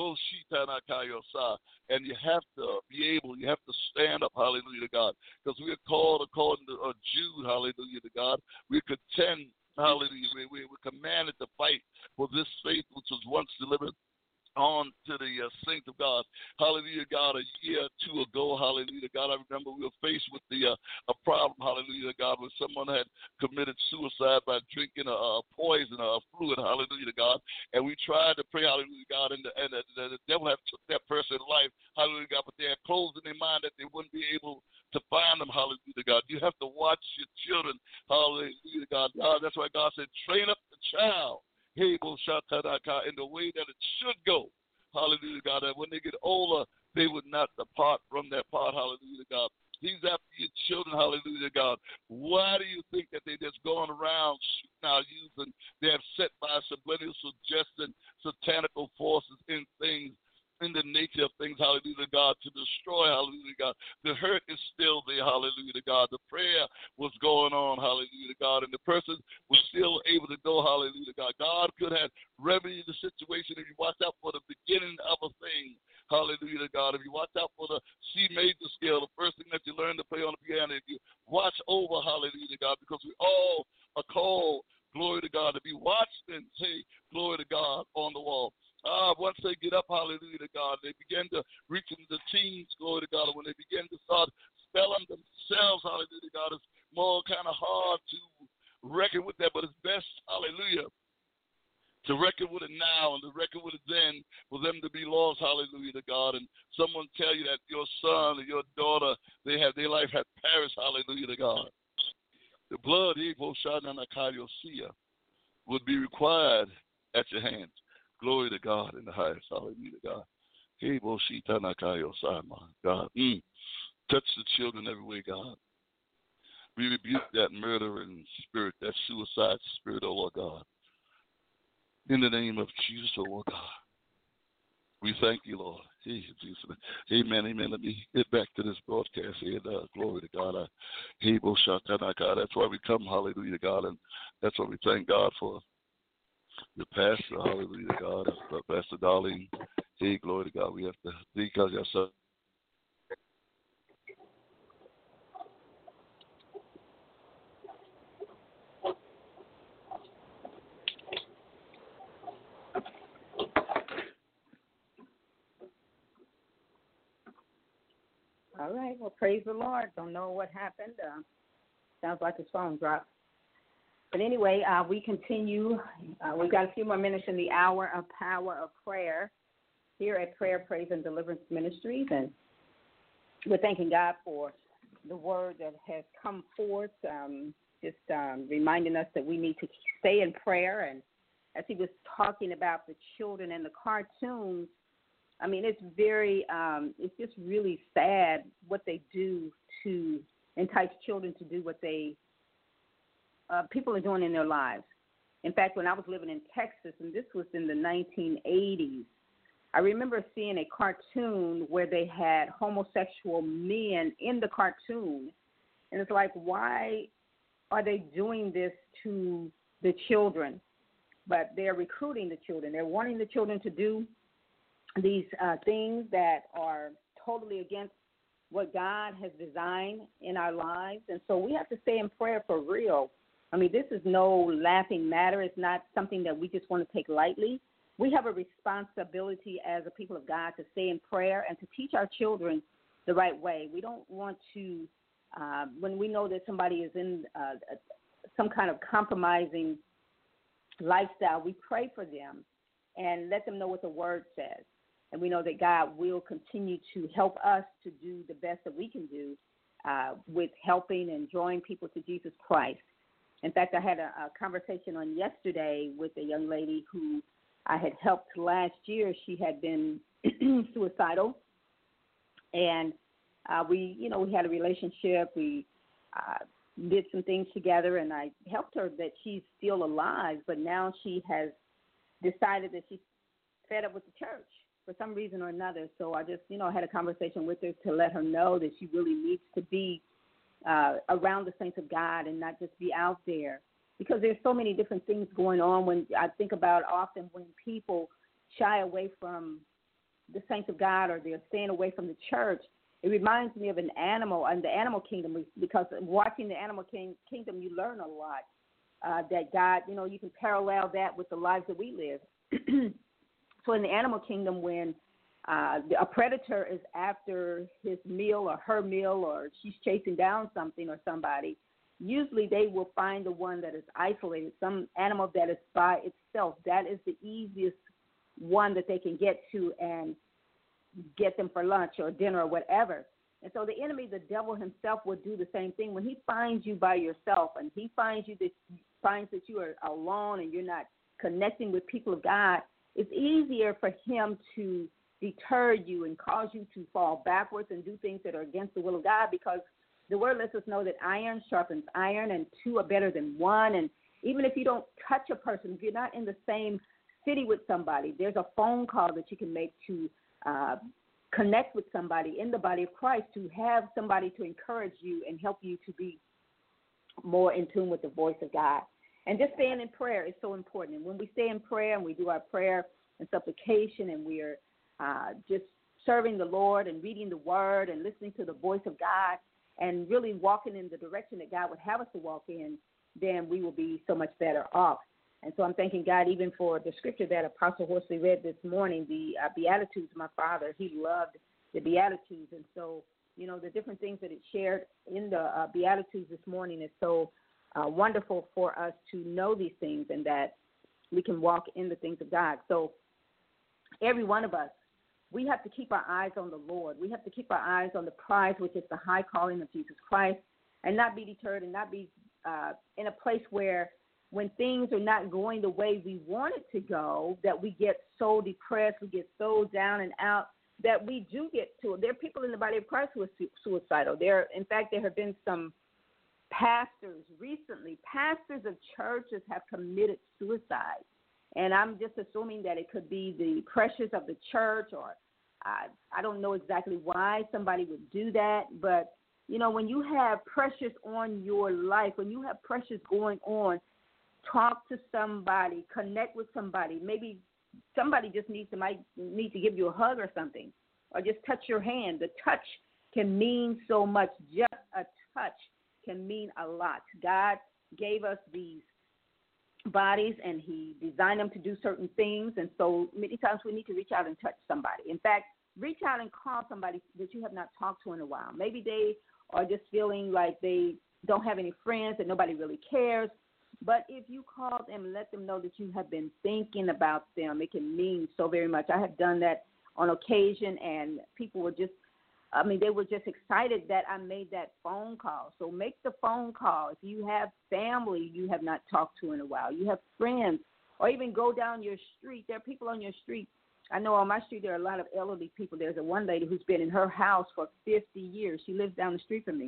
and you have to be able, you have to stand up, hallelujah to God, because we are called according to Jude, hallelujah to God. We contend, hallelujah, we're commanded to fight for this faith which was once delivered on to the saints of God. Hallelujah, God, a year or two ago, hallelujah, God, I remember we were faced with a problem, hallelujah, God, when someone had committed suicide by drinking a poison, a fluid, hallelujah, God, and we tried to pray, hallelujah, God, and the devil had took that person's life, hallelujah, God, but they had closed in their mind that they wouldn't be able to find them, hallelujah, God. You have to watch your children, hallelujah, God. That's why God said, train up the child in the way that it should go. Hallelujah, God. And when they get older, they would not depart from that part. Hallelujah, God. He's after your children. Hallelujah, God. Why do you think that they're just going around shooting our youth and they're set by subliminal suggestion, satanical forces in things, in the nature of things, hallelujah, God, to destroy, hallelujah, God. The hurt is still there, hallelujah, God. The prayer was going on, hallelujah, God, and the person was still able to go, hallelujah, God. God could have remedied the situation if you watch out for the beginning of a thing, hallelujah, God. If you watch out for the C major scale, the first thing that you learn to play on the piano, if you watch over, hallelujah, God, because we all are called, glory to God, to be watchmen, say, glory to God, on the wall. Once they get up, hallelujah to God, they begin to reach into the teens, glory to God. And when they begin to start spelling themselves, hallelujah to God, it's more kind of hard to reckon with that, but it's best, hallelujah, to reckon with it now and to reckon with it then for them to be lost, hallelujah to God. And someone tell you that your son or your daughter, their life had perished, hallelujah to God. The blood, would be required at your hands. Glory to God in the highest. Hallelujah to God. God. Touch the children every way, God. We rebuke that murdering spirit, that suicide spirit, oh Lord God. In the name of Jesus, oh Lord God. We thank you, Lord. Hey, Jesus. Amen, amen. Let me get back to this broadcast here. Glory to God. God. That's why we come, hallelujah, God. And that's why we thank God for the pastor, hallelujah, God. Pastor Darlene. Hey, glory to God. We have to, because yourself. All right. Well, praise the Lord. Don't know what happened. Sounds like his phone dropped. But anyway, we continue. We've got a few more minutes in the hour of power of prayer here at Prayer, Praise, and Deliverance Ministries. And we're thanking God for the word that has come forth, just reminding us that we need to stay in prayer. And as he was talking about the children and the cartoons, I mean, it's it's just really sad what they do to entice children to do what people are doing in their lives. In fact, when I was living in Texas, and this was in the 1980s, I remember seeing a cartoon where they had homosexual men in the cartoon. And it's like, why are they doing this to the children? But they're recruiting the children. They're wanting the children to do these things that are totally against what God has designed in our lives. And so we have to stay in prayer for real. I mean, this is no laughing matter. It's not something that we just want to take lightly. We have a responsibility as a people of God to stay in prayer and to teach our children the right way. We don't want to, when we know that somebody is in some kind of compromising lifestyle, we pray for them and let them know what the word says. And we know that God will continue to help us to do the best that we can do with helping and drawing people to Jesus Christ. In fact, I had a conversation on yesterday with a young lady who I had helped last year. She had been suicidal, and we had a relationship. We did some things together, and I helped her that she's still alive, but now she has decided that she's fed up with the church for some reason or another. So I just, had a conversation with her to let her know that she really needs to be around the saints of God and not just be out there, because there's so many different things going on. When I think about often when people shy away from the saints of God or they're staying away from the church, it reminds me of an animal in the animal kingdom, because watching the animal kingdom, you learn a lot that God, you can parallel that with the lives that we live. So in the animal kingdom, when a predator is after his meal or her meal, or she's chasing down something or somebody, usually they will find the one that is isolated, some animal that is by itself. That is the easiest one that they can get to and get them for lunch or dinner or whatever. And so the enemy, the devil himself, would do the same thing. When he finds you by yourself and he finds that you are alone and you're not connecting with people of God, it's easier for him to deter you and cause you to fall backwards and do things that are against the will of God, because the word lets us know that iron sharpens iron and two are better than one. And even if you don't touch a person, if you're not in the same city with somebody, there's a phone call that you can make to connect with somebody in the body of Christ, to have somebody to encourage you and help you to be more in tune with the voice of God. And just staying in prayer is so important. And when we stay in prayer and we do our prayer and supplication and we are just serving the Lord and reading the word and listening to the voice of God and really walking in the direction that God would have us to walk in, then we will be so much better off. And so I'm thanking God even for the scripture that Apostle Horsley read this morning, the Beatitudes. My father, he loved the Beatitudes. And so, the different things that it shared in the Beatitudes this morning is so wonderful for us to know these things and that we can walk in the things of God. So every one of us, we have to keep our eyes on the Lord. We have to keep our eyes on the prize, which is the high calling of Jesus Christ, and not be deterred and not be in a place where when things are not going the way we want it to go, that we get so depressed, we get so down and out, that we do get to it. There are people in the body of Christ who are suicidal. In fact, there have been some recently, pastors of churches have committed suicide. And I'm just assuming that it could be the pressures of the church, or I don't know exactly why somebody would do that. But, you know, when you have pressures on your life, when you have pressures going on, talk to somebody, connect with somebody. Maybe somebody just might need to give you a hug or something, or just touch your hand. The touch can mean so much. Just a touch can mean a lot. God gave us these bodies, and he designed them to do certain things, and so many times we need to reach out and touch somebody. In fact, reach out and call somebody that you have not talked to in a while. Maybe they are just feeling like they don't have any friends and nobody really cares, but if you call them and let them know that you have been thinking about them, it can mean so very much. I have done that on occasion, and people were just they were just excited that I made that phone call. So make the phone call. If you have family you have not talked to in a while, you have friends, or even go down your street. There are people on your street. I know on my street there are a lot of elderly people. There's one lady who's been in her house for 50 years. She lives down the street from me.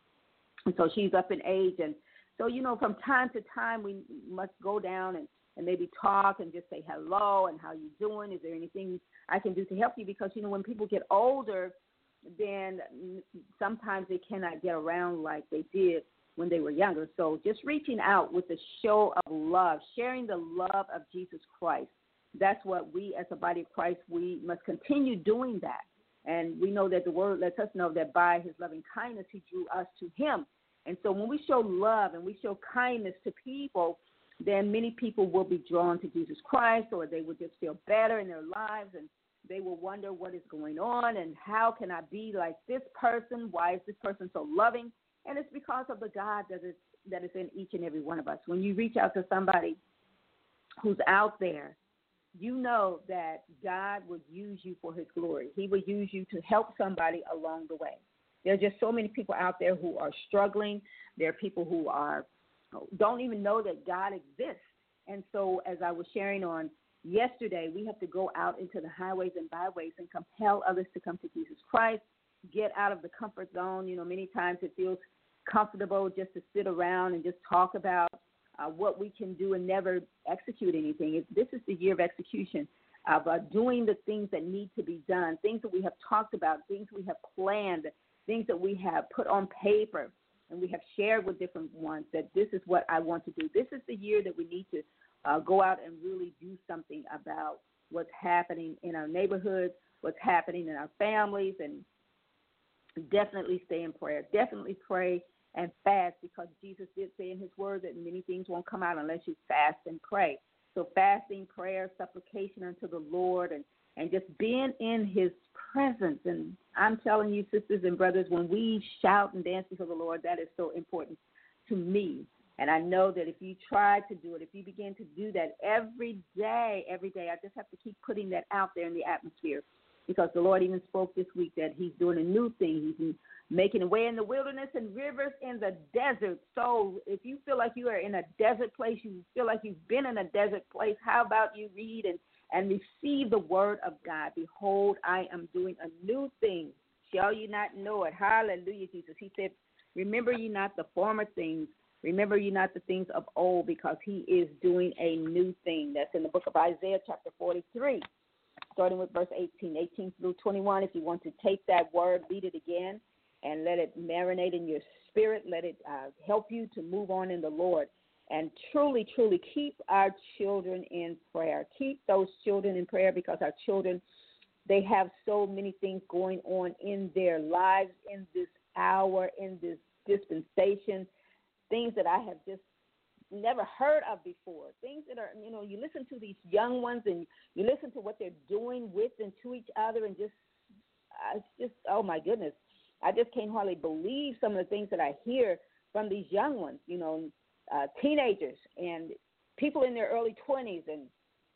And so she's up in age. And so, you know, from time to time we must go down and maybe talk and just say hello and how you doing. Is there anything I can do to help you? Because, you know, when people get older, then sometimes they cannot get around like they did when they were younger. So just reaching out with a show of love, sharing the love of Jesus Christ. That's what we as a body of Christ, we must continue doing that. And we know that the word lets us know that by his loving kindness, he drew us to him. And so when we show love and we show kindness to people, then many people will be drawn to Jesus Christ, or they will just feel better in their lives, and they will wonder what is going on and how can I be like this person? Why is this person so loving? And it's because of the God that is in each and every one of us. When you reach out to somebody who's out there, you know that God will use you for his glory. He will use you to help somebody along the way. There are just so many people out there who are struggling. There are people who don't even know that God exists. And so as I was sharing on yesterday, we have to go out into the highways and byways and compel others to come to Jesus Christ, get out of the comfort zone. You know, many times it feels comfortable just to sit around and just talk about what we can do and never execute anything. This is the year of execution, of doing the things that need to be done, things that we have talked about, things we have planned, things that we have put on paper, and we have shared with different ones that this is what I want to do. This is the year that we need to go out and really do something about what's happening in our neighborhoods, what's happening in our families, and definitely stay in prayer. Definitely pray and fast, because Jesus did say in his word that many things won't come out unless you fast and pray. So fasting, prayer, supplication unto the Lord, and just being in his presence. And I'm telling you, sisters and brothers, when we shout and dance before the Lord, that is so important to me. And I know that if you try to do it, if you begin to do that every day, I just have to keep putting that out there in the atmosphere, because the Lord even spoke this week that he's doing a new thing. He's making a way in the wilderness and rivers in the desert. So if you feel like you are in a desert place, you feel like you've been in a desert place, how about you read and receive the word of God? Behold, I am doing a new thing. Shall you not know it? Hallelujah, Jesus. He said, remember ye not the former things. Remember ye not the things of old, because he is doing a new thing. That's in the book of Isaiah chapter 43, starting with verse 18 through 21. If you want to take that word, read it again, and let it marinate in your spirit. Let it help you to move on in the Lord. And truly, truly keep our children in prayer. Keep those children in prayer, because our children, they have so many things going on in their lives in this hour, in this dispensation, things that I have just never heard of before, things that are, you know, you listen to these young ones and you listen to what they're doing with and to each other, and it's just, oh my goodness, I just can't hardly believe some of the things that I hear from these young ones, you know, teenagers and people in their early 20s, and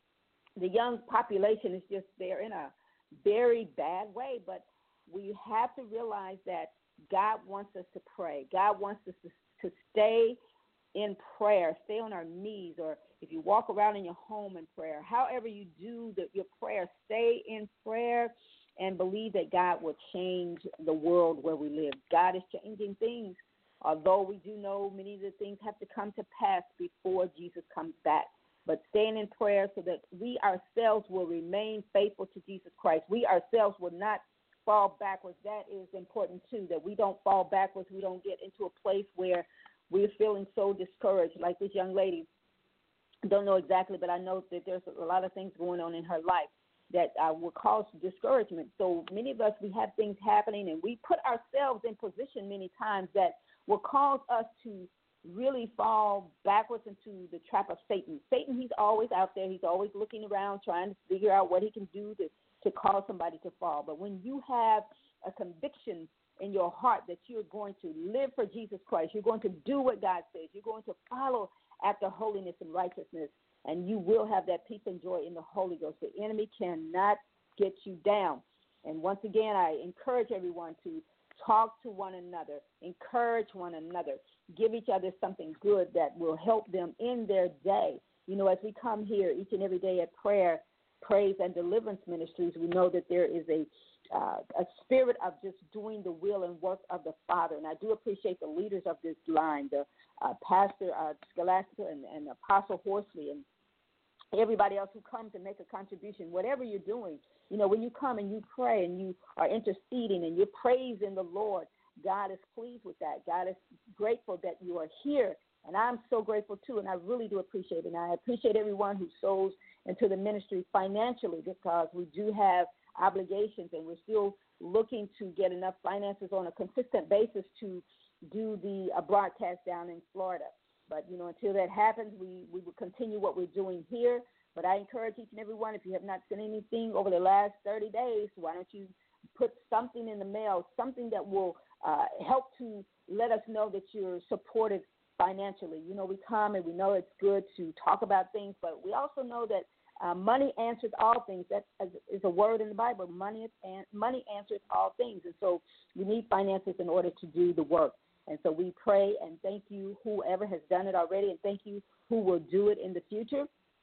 the young population is just, they're in a very bad way. But we have to realize that God wants us to pray. God wants us to stay in prayer, stay on our knees, or if you walk around in your home in prayer, however you do your prayer, stay in prayer and believe that God will change the world where we live. God is changing things although we do know many of the things have to come to pass before Jesus comes back. But staying in prayer so that we ourselves will remain faithful to Jesus Christ. We ourselves will not fall backwards. That is important too, that we don't fall backwards. We don't get into a place where we're feeling so discouraged, like this young lady. I don't know exactly, but I know that there's a lot of things going on in her life that will cause discouragement. So many of us, we have things happening, and we put ourselves in position many times that will cause us to really fall backwards into the trap of Satan. Satan, he's always out there. He's always looking around trying to figure out what he can do to cause somebody to fall. But when you have a conviction in your heart that you're going to live for Jesus Christ, you're going to do what God says, you're going to follow after holiness and righteousness, and you will have that peace and joy in the Holy Ghost. The enemy cannot get you down. And once again, I encourage everyone to talk to one another, encourage one another, give each other something good that will help them in their day. You know, as we come here each and every day at prayer, praise, and deliverance ministries, we know that there is a spirit of just doing the will and work of the Father. And I do appreciate the leaders of this line, the Pastor Scholastica and Apostle Horsley and everybody else who comes and make a contribution. Whatever you're doing, you know, when you come and you pray and you are interceding and you're praising the Lord, God is pleased with that. God is grateful that you are here. And I'm so grateful, too, and I really do appreciate it. And I appreciate everyone who sows into the ministry financially, because we do have obligations, and we're still looking to get enough finances on a consistent basis to do the broadcast down in Florida. But, you know, until that happens, we will continue what we're doing here. But I encourage each and every one, if you have not sent anything over the last 30 days, why don't you put something in the mail, something that will help to let us know that you're supported financially. You know, we come and we know it's good to talk about things, but we also know that money answers all things. That is a word in the Bible. Money answers all things. And so we need finances in order to do the work. And so we pray and thank you, whoever has done it already, and thank you who will do it in the future,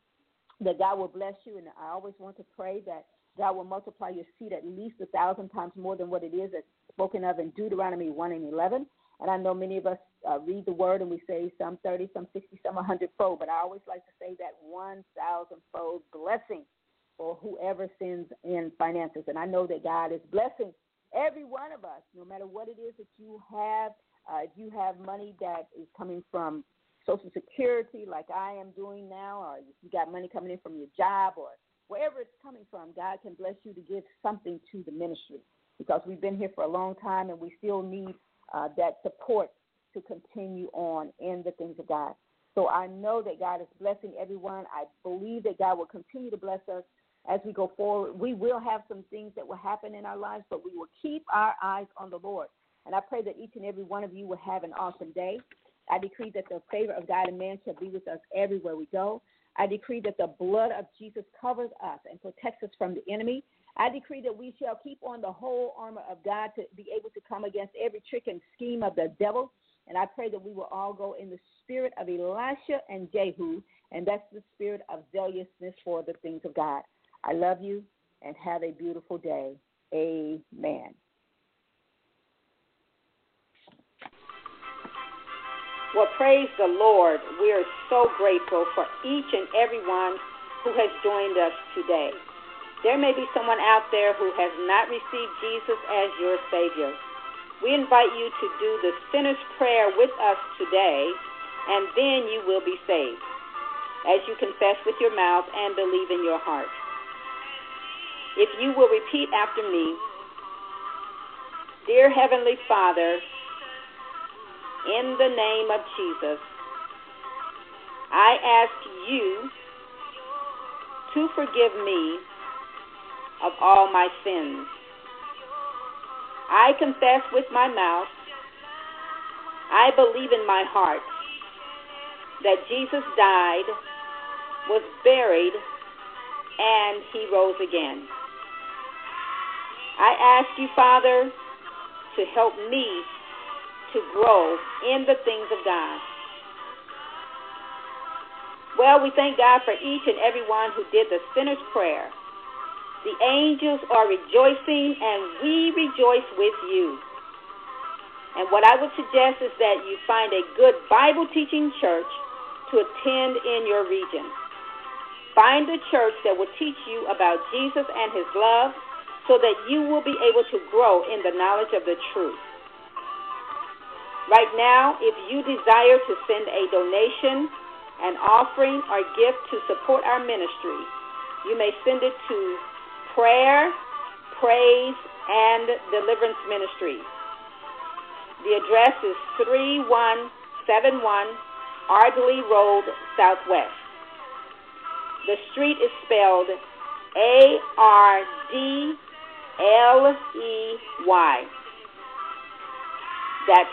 that God will bless you. And I always want to pray that God will multiply your seed at least 1,000 times more than what it is, as spoken of in Deuteronomy 1:11. And I know many of us read the word and we say some 30, some 60, some 100-fold, but I always like to say that 1,000-fold blessing for whoever sends in finances. And I know that God is blessing every one of us, no matter what it is that you have. If you have money that is coming from Social Security, like I am doing now, or if you got money coming in from your job or wherever it's coming from, God can bless you to give something to the ministry, because we've been here for a long time and we still need that support to continue on in the things of God. So I know that God is blessing everyone. I believe that God will continue to bless us as we go forward. We will have some things that will happen in our lives, but we will keep our eyes on the Lord. And I pray that each and every one of you will have an awesome day. I decree that the favor of God and man shall be with us everywhere we go. I decree that the blood of Jesus covers us and protects us from the enemy. I decree that we shall keep on the whole armor of God to be able to come against every trick and scheme of the devil. And I pray that we will all go in the spirit of Elisha and Jehu, and that's the spirit of zealousness for the things of God. I love you, and have a beautiful day. Amen. Well, praise the Lord. We are so grateful for each and every one who has joined us today. There may be someone out there who has not received Jesus as your Savior. We invite you to do the sinner's prayer with us today, and then you will be saved, as you confess with your mouth and believe in your heart. If you will repeat after me, Dear Heavenly Father, in the name of Jesus, I ask you to forgive me of all my sins. I confess with my mouth, I believe in my heart that Jesus died, was buried, and he rose again. I ask you, Father, to help me to grow in the things of God. Well, we thank God for each and every one who did the sinner's prayer. The angels are rejoicing, and we rejoice with you. And what I would suggest is that you find a good Bible teaching church to attend in your region. Find a church that will teach you about Jesus and his love so that you will be able to grow in the knowledge of the truth. Right now, if you desire to send a donation, an offering, or gift to support our ministry, you may send it to Prayer, Praise, and Deliverance Ministry. The address is 3171 Ardley Road, Southwest. The street is spelled Ardley. That's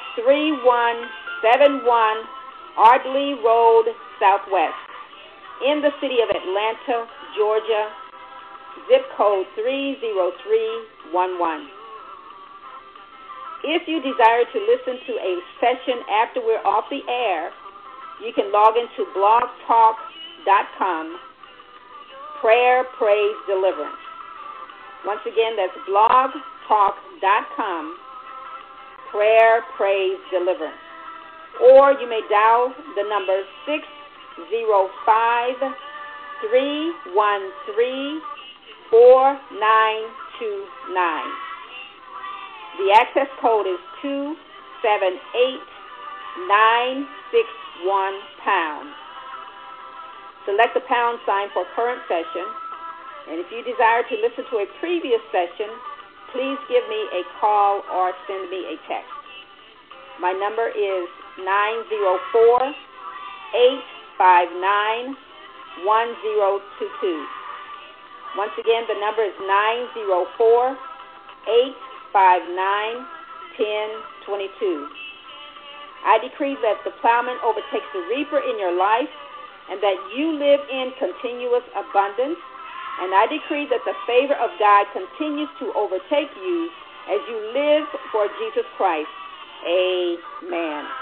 3171 Ardley Road, Southwest, in the city of Atlanta, Georgia, zip code 30311. If you desire to listen to a session after we're off the air, you can log into blogtalk.com, Prayer, Praise, Deliverance. Once again, that's blogtalk.com, Prayer, Praise, Deliverance. Or you may dial the number 605-313-4929. The access code is 278961#. Select the pound sign for current session. And if you desire to listen to a previous session, please give me a call or send me a text. My number is 904-859-1022. Once again, the number is 904-859-1022. I decree that the plowman overtakes the reaper in your life and that you live in continuous abundance. And I decree that the favor of God continues to overtake you as you live for Jesus Christ. Amen.